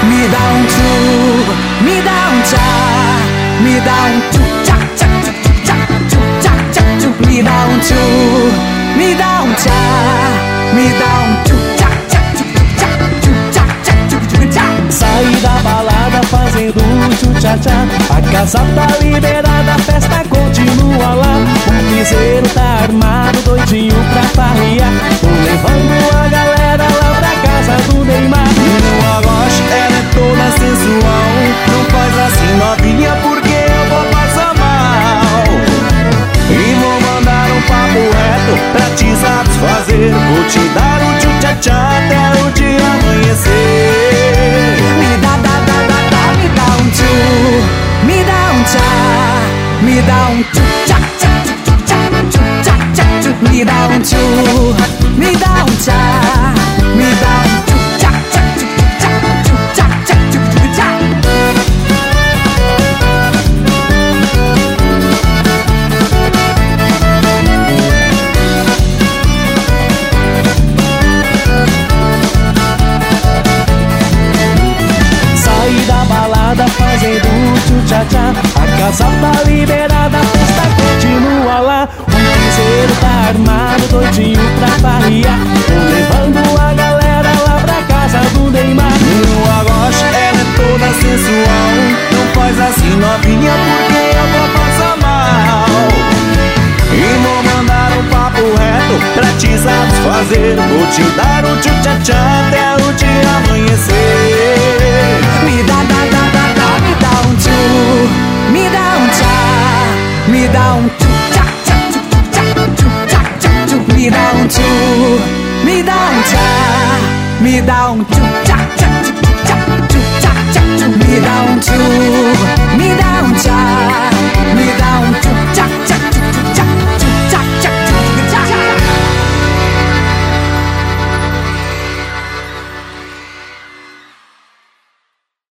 Me dá um tchu, me dá um tchá, me dá um tchu, tchá, tchá, tchu, tchá, tchu, tchá, tchá, tchu. Me dá um tchu, me dá um tchá, me dá um tchu, tchá, tchá, tchu, tchá, tchu, tchá, tchá, tchu, tchu, tchá. Saí da balada fazendo um tchu-tchá-tchá. A casa tá liberada, a festa continua lá. O piseiro tá armado, doidinho pra farrear. Tô levando a galera lá pra casa do Neymar. No Agoche ela é toda sensual. Não faz assim novinha porque eu vou passar mal. E vou mandar um papo reto pra te satisfazer. Vou te dar um tchu-tchá-tchá até o dia amanhecer. Me dá, me dá um tchu, me dá um tchá, me dá um tchu, tchá, tchá, tchu, tchá, tchu, tchá, tchá, tchu. Me dá um tchu, me dá um tchá, me dá um tchu, tchá, tchá, tchu, tchá, tchu, tchá, tchá, tchu, tchu, tchá. Saí da balada fazendo um tchu-tchá-tchá. A casa tá liberada, a festa continua lá. O piseiro tá armado, doidinho pra farrear. Tô levando a galera lá pra casa do Neymar. No Agoche ela é toda sensual. Não faz assim novinha porque eu vou passar mal. E vou mandar um papo reto pra te satisfazer. Vou te dar um tchu-tchá-tchá até o dia amanhecer. Me dá, me dá um tchu, me dá um tchá, me dá um tchu, tchá, tchá, tchu, tchá, tchu, tchá, tchá, tchu. Me dá um tchu, me dá um tchá, me dá um tchu, tchá, tchá.